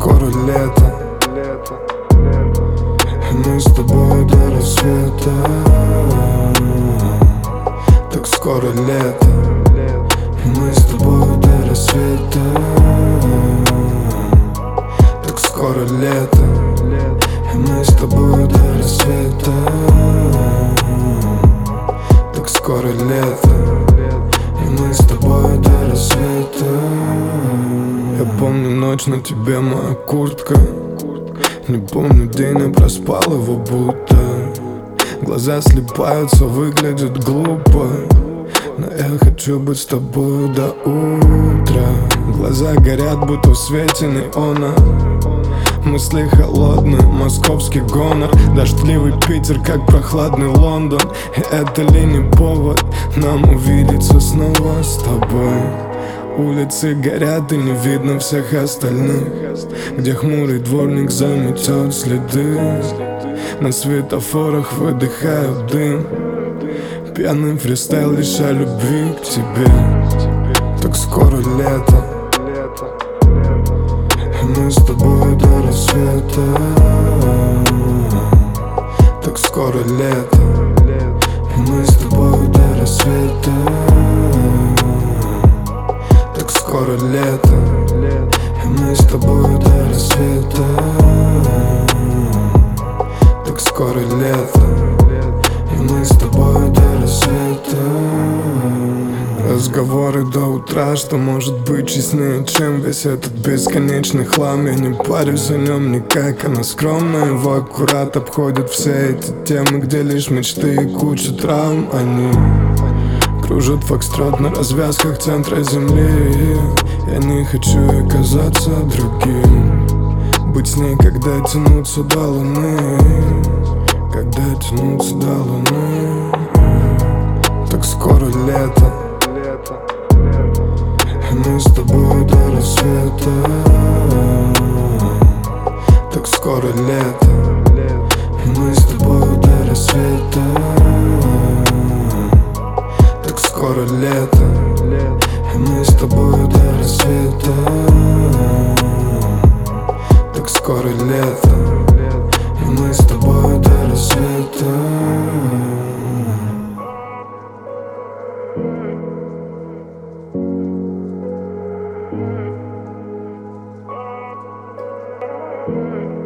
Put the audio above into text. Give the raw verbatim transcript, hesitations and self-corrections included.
скоро лето, и мы с тобой до рассвета. Так скоро лето, и мы с тобой до рассвета. Так скоро лето, и мы с тобой до рассвета. Так скоро лето, и мы с тобой до рассвета. Я помню ночь, на тебе моя куртка. Не помню день, я проспал его будто. Глаза слипаются, выглядят глупо, но я хочу быть с тобой до утра. Глаза горят, будто в свете неона. Мысли холодные, московский гонор. Дождливый Питер, как прохладный Лондон. И это ли не повод нам увидеться снова с тобой? Улицы горят и не видно всех остальных, где хмурый дворник заметет следы. На светофорах выдыхаю дым. Пьяный фристайл лишь о любви к тебе. Так скоро лето, и мы с тобой до рассвета. Так скоро лето, и мы с тобой до рассвета. Так скоро лето, и мы с тобой до рассвета. Так скоро лето, и мы с тобой до рассвета. Разговоры до утра, что может быть честнее, чем весь этот бесконечный хлам. Я не парюсь о нем никак, она скромно его аккурат обходит все эти темы, где лишь мечты и куча травм. Они кружат фокстрот на развязках центра земли. Я не хочу оказаться другим. Быть с ней, когда тянуться до луны. Когда тянуться до луны. Так скоро лето, и мы с тобой до рассвета. Так скоро лето, и мы с тобой до рассвета. Так скоро лето, и мы с тобой до рассвета. Так скоро лето, и мы с тобой до рассвета. Thank you.